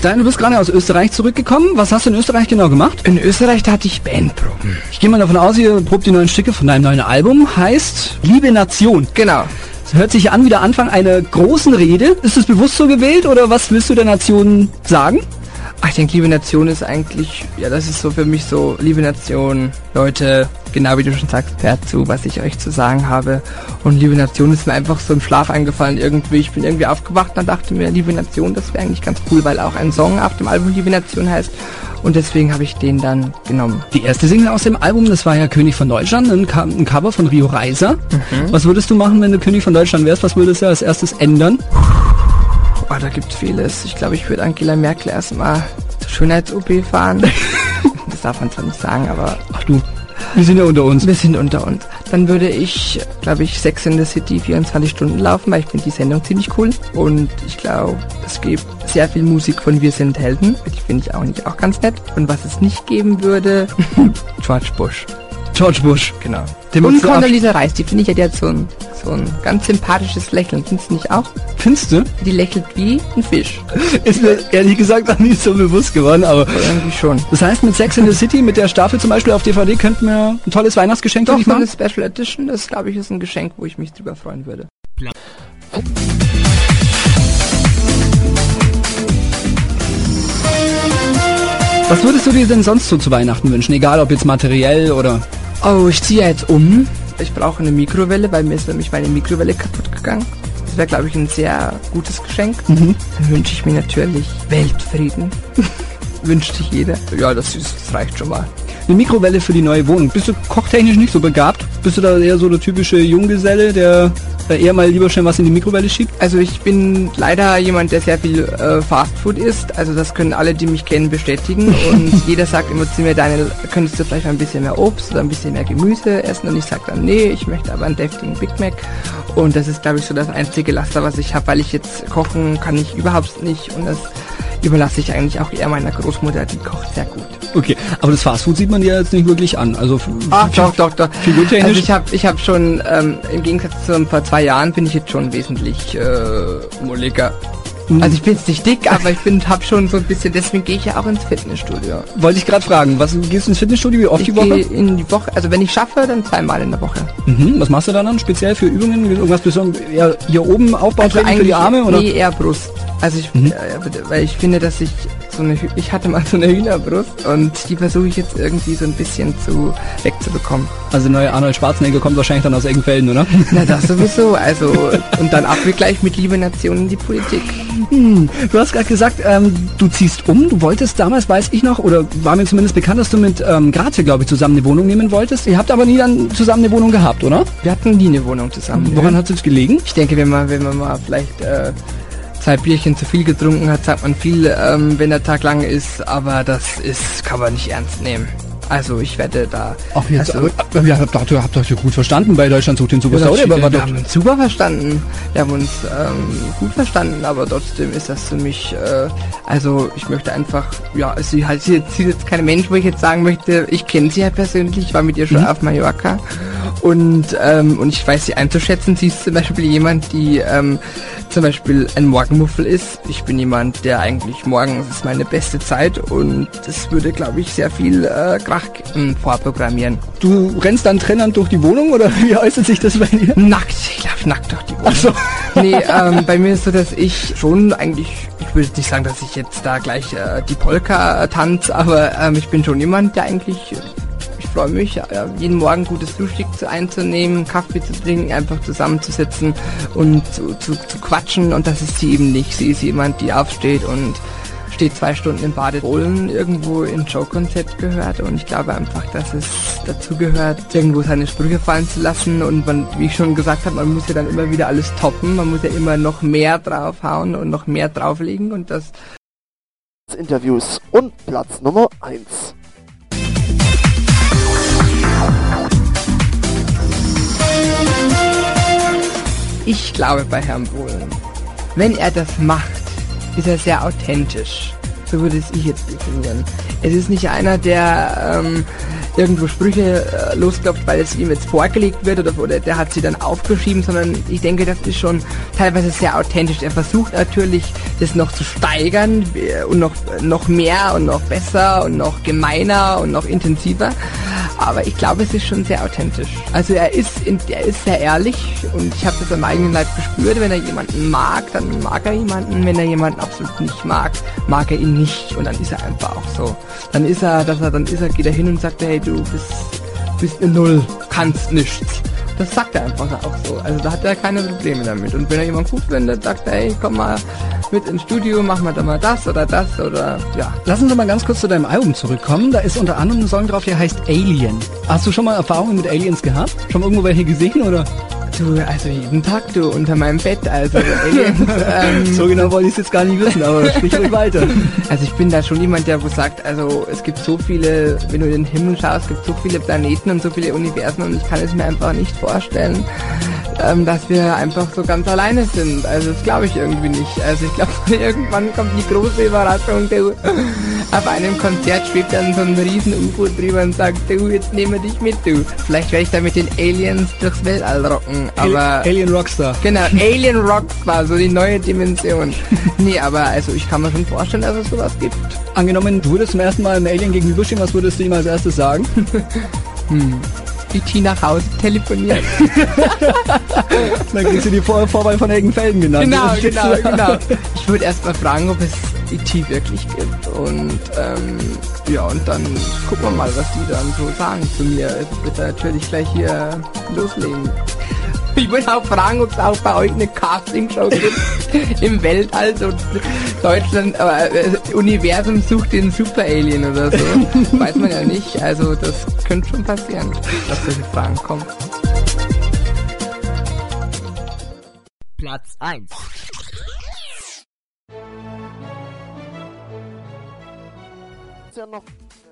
Stein, du bist gerade aus Österreich zurückgekommen. Was hast du in Österreich genau gemacht? In Österreich, da hatte ich Bandproben. Ich gehe mal davon aus, ihr probt die neuen Stücke von deinem neuen Album. Heißt Liebe Nation. Genau. Das hört sich an wie der Anfang einer großen Rede. Ist es bewusst so gewählt oder was willst du der Nation sagen? Ach, ich denke, Liebe Nation ist eigentlich, ja, das ist so für mich so, Liebe Nation, Leute, genau wie du schon sagst, hört zu, was ich euch zu sagen habe. Und Liebe Nation ist mir einfach so im Schlaf eingefallen irgendwie. Ich bin irgendwie aufgewacht und dachte mir, Liebe Nation, das wäre eigentlich ganz cool, weil auch ein Song auf dem Album Liebe Nation heißt. Und deswegen habe ich den dann genommen. Die erste Single aus dem Album, das war ja König von Deutschland, ein Cover von Rio Reiser. Was würdest du machen, wenn du König von Deutschland wärst? Was würdest du als erstes ändern? Oh, da gibt's vieles. Ich glaube, ich würde Angela Merkel erstmal zur Schönheits-OP fahren. Das darf man zwar nicht sagen, aber... Ach du, wir sind ja unter uns. Wir sind unter uns. Dann würde ich, glaube ich, Sex in the City 24 Stunden laufen, weil ich finde die Sendung ziemlich cool. Und ich glaube, es gibt sehr viel Musik von Wir sind Helden. Die finde ich eigentlich auch ganz nett. Und was es nicht geben würde, George Bush. George Bush. Genau. Und Condoleezza Rice, die finde ich, die hat so ein ganz sympathisches Lächeln. Findest du nicht auch? Findest du? Die lächelt wie ein Fisch. Ist mir ehrlich gesagt auch nicht so bewusst geworden, aber irgendwie schon. Das heißt, mit Sex in the City, mit der Staffel zum Beispiel auf DVD, könnten wir ein tolles Weihnachtsgeschenk für dich machen? Doch, so eine Special Edition, das glaube ich ist ein Geschenk, wo ich mich drüber freuen würde. Was würdest du dir denn sonst so zu Weihnachten wünschen? Egal, ob jetzt materiell oder... Oh, ich ziehe jetzt um. Ich brauche eine Mikrowelle, weil mir ist nämlich meine Mikrowelle kaputt gegangen. Das wäre, glaube ich, ein sehr gutes Geschenk. Dann wünsche ich mir natürlich Weltfrieden. Wünscht sich jeder. Ja, das reicht schon mal. Eine Mikrowelle für die neue Wohnung. Bist du kochtechnisch nicht so begabt? Bist du da eher so der typische Junggeselle, der eher mal lieber schnell was in die Mikrowelle schiebt? Also ich bin leider jemand, der sehr viel Fastfood isst. Also das können alle, die mich kennen, bestätigen. Und jeder sagt immer zu mir, Daniel, könntest du vielleicht mal ein bisschen mehr Obst oder ein bisschen mehr Gemüse essen? Und ich sage dann, nee, ich möchte aber einen deftigen Big Mac. Und das ist, glaube ich, so das einzige Laster, was ich habe, weil ich jetzt kochen kann ich überhaupt nicht. Und das überlasse ich eigentlich auch eher meiner Großmutter, die kocht sehr gut. Okay, aber das Fastfood sieht man dir jetzt nicht wirklich an. Also doch. Figurtechnisch. Also ich habe schon, im Gegensatz zu vor 2 Jahren bin ich jetzt schon wesentlich molliger. Also ich bin jetzt nicht dick, aber habe schon so ein bisschen, deswegen gehe ich ja auch ins Fitnessstudio. Wollte ich gerade fragen, gehst du ins Fitnessstudio, wie oft die Woche? Ich gehe in die Woche, also wenn ich schaffe, dann 2-mal in der Woche. Was machst du dann speziell für Übungen? Irgendwas besonders, eher hier oben Aufbautraining also für die Arme? Oder? Nee, eher Brust. Also weil ich finde, dass ich hatte mal so eine Hühnerbrust und die versuche ich jetzt irgendwie so ein bisschen wegzubekommen. Also der neue Arnold Schwarzenegger kommt wahrscheinlich dann aus Eggenfelden, oder? Na, das sowieso. Also, und dann Abgleich mit Liebe Nation in die Politik. Du hast gerade gesagt, du ziehst um. Du wolltest damals, weiß ich noch, oder war mir zumindest bekannt, dass du mit Grazie, glaube ich, zusammen eine Wohnung nehmen wolltest. Ihr habt aber nie dann zusammen eine Wohnung gehabt, oder? Wir hatten nie eine Wohnung zusammen. Woran hat es gelegen? Ich denke, wenn man mal vielleicht 2 Bierchen zu viel getrunken hat, sagt man viel, wenn der Tag lang ist, aber kann man nicht ernst nehmen. Also ich werde da... Ach jetzt, also, ihr habt euch ja gut verstanden bei Deutschland sucht den Superstar, oder? Wir haben uns super verstanden. Wir haben uns gut verstanden, aber trotzdem ist das für mich, also ich möchte einfach, ja, sie ist jetzt kein Mensch, wo ich jetzt sagen möchte, ich kenne sie ja persönlich, ich war mit ihr schon auf Mallorca und ich weiß sie einzuschätzen. Sie ist zum Beispiel jemand, die zum Beispiel ein Morgenmuffel ist. Ich bin jemand, der eigentlich morgens ist meine beste Zeit und das würde, glaube ich, sehr viel Krach vorprogrammieren. Du rennst dann trennend durch die Wohnung oder wie äußert sich das bei dir? Nackt, ich laufe nackt durch die Wohnung. Ach so. Nee, bei mir ist so, dass ich schon eigentlich, ich würde nicht sagen, dass ich jetzt da gleich die Polka tanze, aber ich bin schon jemand, der eigentlich... Ich freue mich, jeden Morgen gutes Frühstück einzunehmen, Kaffee zu trinken, einfach zusammenzusitzen und zu quatschen und das ist sie eben nicht. Sie ist jemand, die aufsteht und steht 2 Stunden im Bad Polen irgendwo in Showkonzept gehört und ich glaube einfach, dass es dazu gehört, irgendwo seine Sprüche fallen zu lassen und man, wie ich schon gesagt habe, man muss ja dann immer wieder alles toppen, man muss ja immer noch mehr draufhauen und noch mehr drauflegen und das... Interviews und Platz Nummer 1. Ich glaube bei Herrn Bohlen, wenn er das macht, ist er sehr authentisch. So würde es ich jetzt definieren. Es ist nicht einer, der irgendwo Sprüche losklopft, weil es ihm jetzt vorgelegt wird oder der hat sie dann aufgeschrieben, sondern ich denke, das ist schon teilweise sehr authentisch. Er versucht natürlich, das noch zu steigern und noch mehr und noch besser und noch gemeiner und noch intensiver. Aber ich glaube, es ist schon sehr authentisch. Also er ist sehr ehrlich und ich habe das am eigenen Leib gespürt. Wenn er jemanden mag, dann mag er jemanden. Wenn er jemanden absolut nicht mag, mag er ihn nicht. Und dann ist er einfach auch so. Geht er hin und sagt, hey, du bist eine Null, kannst nichts. Das sagt er einfach auch so. Also da hat er keine Probleme damit. Und wenn er jemanden gut findet, sagt er, hey, komm mal mit ins Studio, machen wir da mal das oder ja. Lass uns mal ganz kurz zu deinem Album zurückkommen. Da ist unter anderem ein Song drauf, der heißt Alien. Hast du schon mal Erfahrungen mit Aliens gehabt? Schon mal irgendwo welche gesehen, oder? Du, also jeden Tag, unter meinem Bett, also Aliens. So genau wollte ich es jetzt gar nicht wissen, aber sprich ruhig weiter. Also ich bin da schon jemand, der sagt, also es gibt so viele, wenn du in den Himmel schaust, es gibt so viele Planeten und so viele Universen und ich kann es mir einfach nicht vorstellen, dass wir einfach so ganz alleine sind. Also das glaube ich irgendwie nicht. Also ich glaube, irgendwann kommt die große Überraschung, du. Auf einem Konzert schwebt dann so ein riesen UFO drüber und sagt, du, jetzt nehmen wir dich mit, du. Vielleicht werde ich da mit den Aliens durchs Weltall rocken, aber... Alien Rockstar. Genau, Alien Rockstar, so die neue Dimension. Nee, aber also ich kann mir schon vorstellen, dass es sowas gibt. Angenommen, du würdest zum ersten Mal einem Alien gegenüberstehen, was würdest du ihm als erstes sagen? E.T. nach Hause telefoniert. Dann kriegst du die Vorwahl von Eggenfelden genannt. Genau. Ich würde erst mal fragen, ob es E.T. wirklich gibt und und dann gucken wir mal, was die dann so sagen zu mir. Ich würde natürlich gleich hier loslegen. Ich würde auch fragen, ob es auch bei euch eine Castingshow gibt im Weltall, so Deutschland, aber Universum sucht den Super-Alien oder so. Weiß man ja nicht, also das könnte schon passieren, dass solche Fragen kommen. Platz 1. Ja noch